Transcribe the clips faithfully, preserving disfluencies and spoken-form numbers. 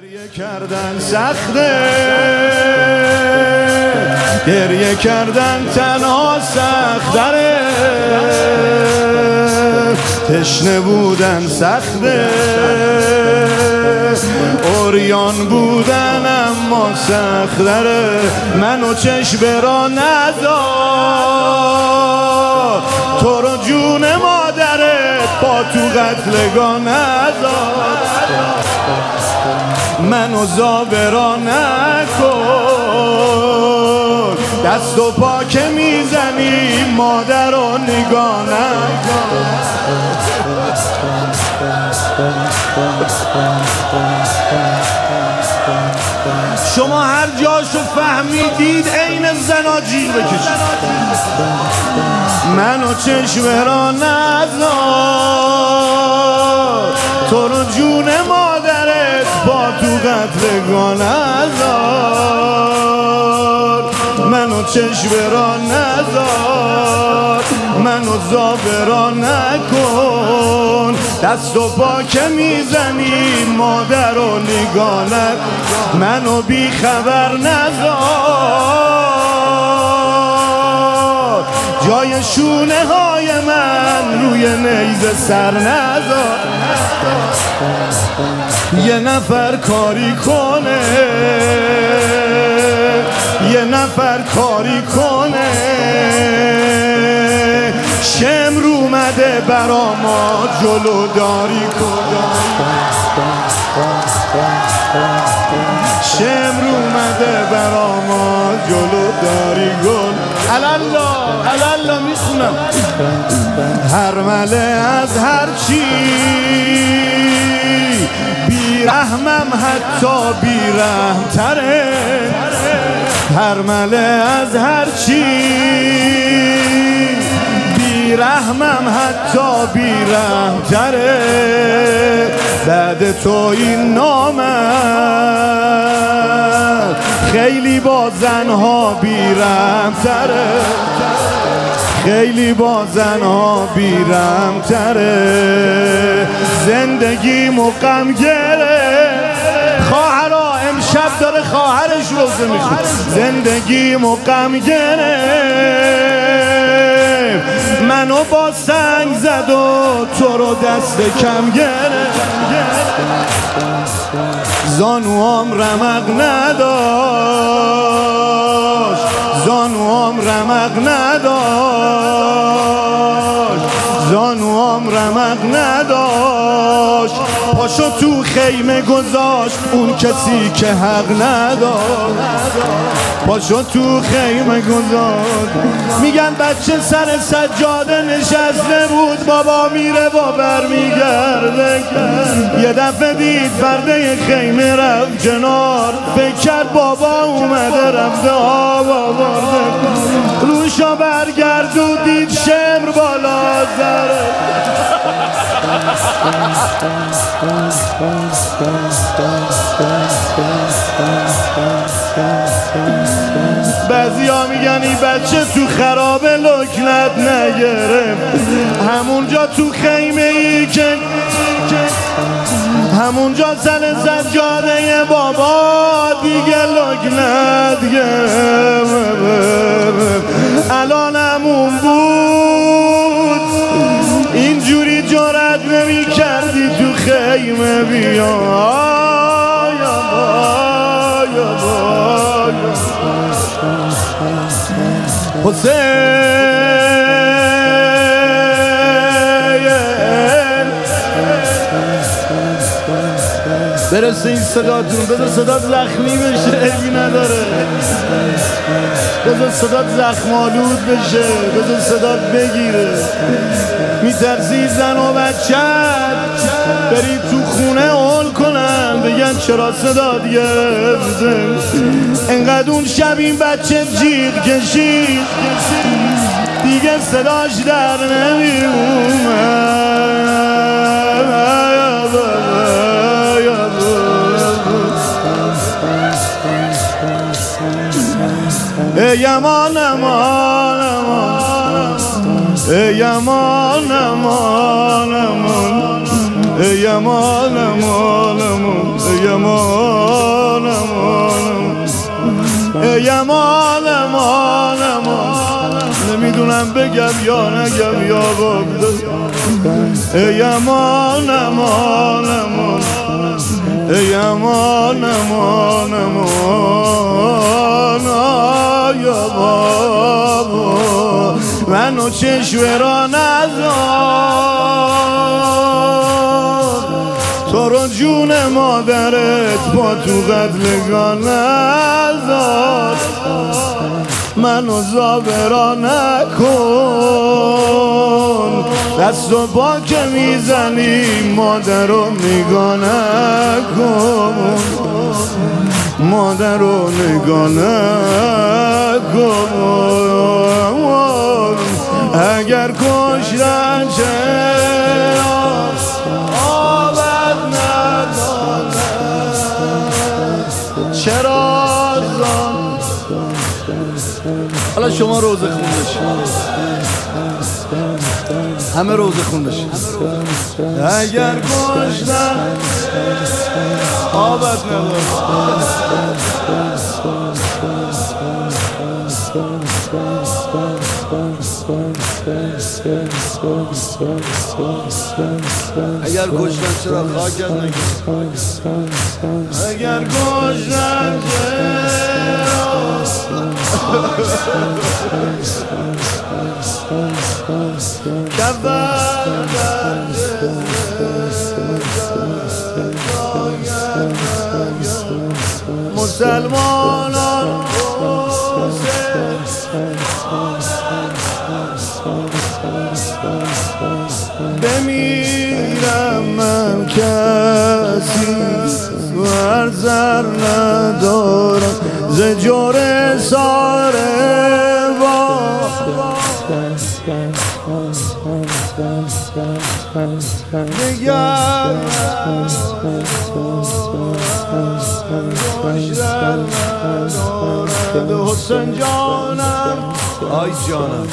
گریه کردن سخته، گریه کردن تنها سختره، تشنه بودن سخته، عریان بودن اما سختره. منو چشم را نذار، تو رو جون مادرت با تو قتلگاه نذار، منو زاورا نکن، دست و پا که میزنی مادر رو نگاه نکن. شما هر جاشو فهمیدید عین زناجیر بکشید. منو چشم را نذار، تو رو جون مادرت با تو قتلگاه نذار، منو چشم را نذار، منو زاورا نکن، دست و پا که میزنی مادر رو نگاه نکن، منو بی خبر نذار، جای شونه های من روی نیزه سر نذار. یه نفر کاری کنه، یه نفر کاری کنه، شمر اومده برا ما جلو داری کن، شمر اومده برا ما جلو داری گل. الله الله میخونم. هر مله از هر چی بیرحمم حتی بیرحمتره، هر مله از هر چی بیرحمم حتی بیرحمتره، بعد تو این نامرد خیلی با زنها بیرحمتره، خیلی با زنها بیرحمتره. زندگی غم گره، خواهرا امشب داره خواهرش روزه میخونه. زندگی غم گره، منو با سنگ زد و تو رو دست کم گرفت، زانوام رمق نداشت، زانوام رمق نداشت، زانوام رمق نداشت، پاشو تو خیمه گذاشت اون کسی که حق نداشت، پاشو تو خیمه گذاشت. میگن بچه سر سجاده نشسته بود، بابا میره با برمیگرده، یه دفعه دید پرده خیمه رفت کنار، فکر کرد بابا اومده رفته آب آورده، روشا برگرد و دید شمر بالا زره. بعضی ها میگن این بچه تو خرابه لکنت نگرفت، همونجا تو خیمه ای که همونجا سر سجاده بابا دیگه لکنت گرفت. الان همون بود اینجوری جرأت نمی کردی تو خیمه بیا. برسه این صداتون، بذار صدات زخمی بشه، عیبی نداره، بذار صدات زخمالود بشه، بذار صدات بگیره. میترسی زن و بچت بری تو خونه هول کنن بگن چرا صدات گرفته، انقدر اون شب این بچه جیغ کشید دیگه صداش در نمیومد. ای امان امان امان، ای امان امان امان، ای امان امان امان، ای امان ای امان امان امان نمیدونم بگم یا نگم یا بگم ای امان امان امان ای امان امان امان یا بابا منو چشم را نذار تو رو جون مادرت با تو قتلگاه نذار منو زابرا نکن دستو با که میزنی مادر رو نگاه نکن مادر رو نگاه نکن اگر کشتن چرا آبد نداره چرا زن حالا شما روزه خوندش همه روزه خوندش اگر کشتن آبد نداره اگر کشتن چرا خاکت نگیر اگر کشتن چرا مسلمانان بمیرم من کسی ورزر ندارم ز جور ساره با نگر حسین جانم آی جانم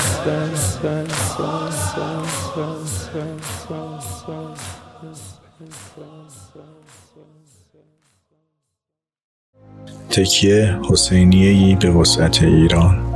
تکیه حسینیه‌ای به وسعت ایران.